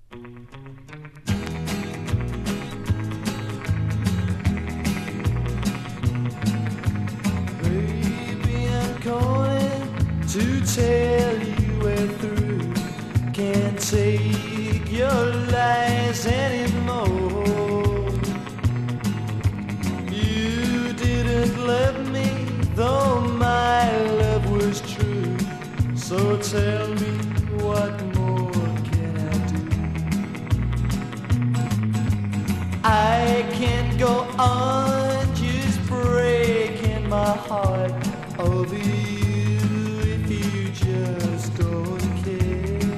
Baby, I'm calling to tell you we're through. Can't take your lies anymore. You didn't love me, though my love was true. So tell me, what more can I do? I can't go on just breaking my heart over you if you just don't care.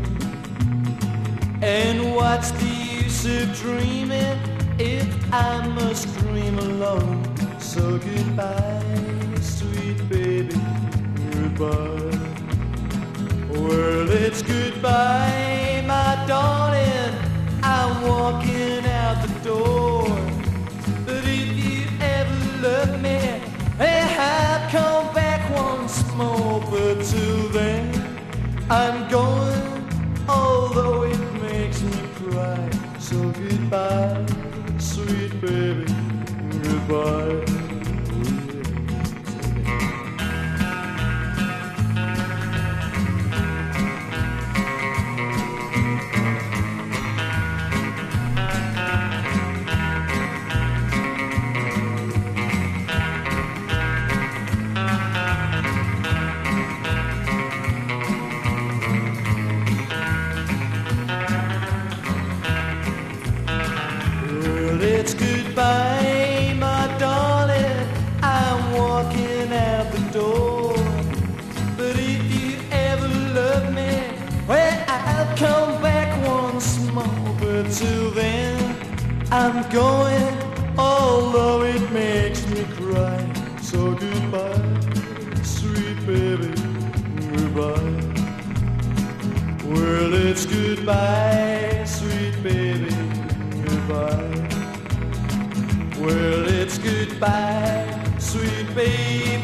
And what's the use of dreaming if I must dream alone? So goodbye, sweet baby, goodbye. Well, it's goodbye, my darling. I'm walking out the door. But if you ever love me, hey, I'll come back once more. But till then, I'm going, although it makes me cry. So goodbye, sweet baby, goodbye. It's goodbye, my darling. I'm walking out the door. But if you ever love me, well, I'll come back once more. But till then, I'm going, although it makes me cry. So goodbye, sweet baby, goodbye. Well, it's goodbye, sweet baby, goodbye. Well, it's goodbye, sweet baby.